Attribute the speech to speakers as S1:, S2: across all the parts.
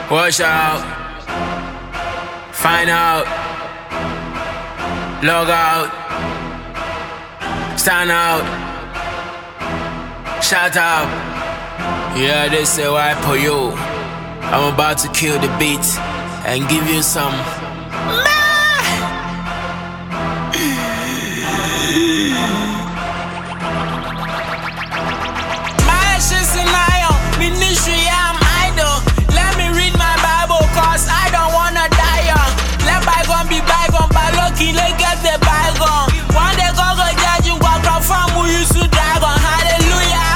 S1: Watch out, find out, log out, stand out, shout out. Yeah, they say why for you. I'm about to kill the beat and give you some. My ashes in iron, ministry I'm idle. Let me read my Bible cause I don't wanna die young. Let bygone be bygone, by lucky they get the bygone. One day go judge you, go confirm who used to dragon. Hallelujah.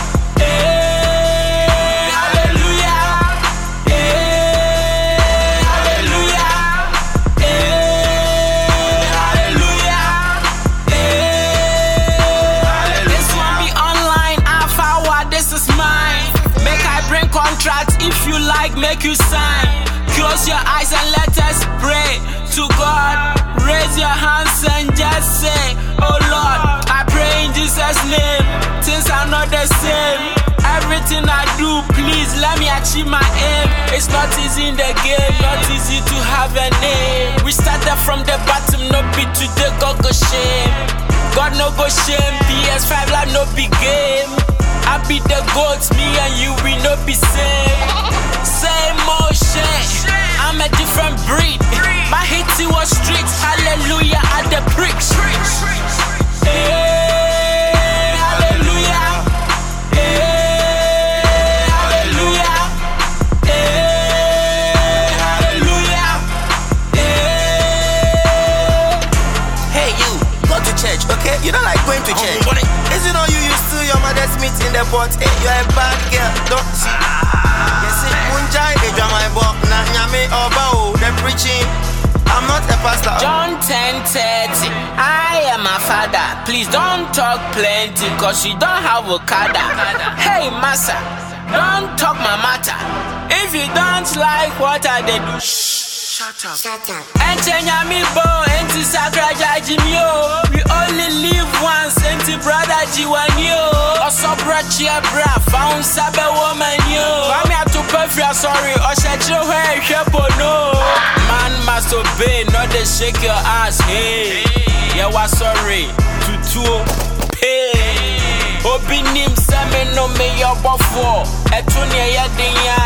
S1: If you like, make you sign. Close your eyes and let us pray to God. Raise your hands and just say, oh Lord, I pray in Jesus' name. Things are not the same. Everything I do, please let me achieve my aim. It's not easy in the game, not easy to have a name. We started from the bottom, no be today, God go shame. God no go shame, PS5 like no big game. I be the goats, me and you, we no be same. Same motion, I'm a different breed. My hitty was streets, hallelujah, at the bricks. Hey, hallelujah. Hey, hallelujah. Hey, hallelujah.
S2: Hey, you, go to church, okay? You don't like going to church. Is it all you used to your mother's meat in the pot? Hey, you're a bad girl, don't see. Yes, it Munjai, they draw my book. Now, Yame Oba, they're preaching. I'm not a pastor.
S1: John 10:30. I am a father. Please don't talk plenty, cause you don't have a kada. Hey, massa, don't talk my matter. If you don't like what I did, shut up.
S3: Shut up.
S1: We only live once, enti brother Jiwanyo. Also brachia bra, found sabe woman yo. I'm here to perfect, sorry, or shut your hair, no. Man must obey, not they shake your ass, hey. Yeah, was sorry, to pay. Obinim same no me your buffo. Etunia ya dinya,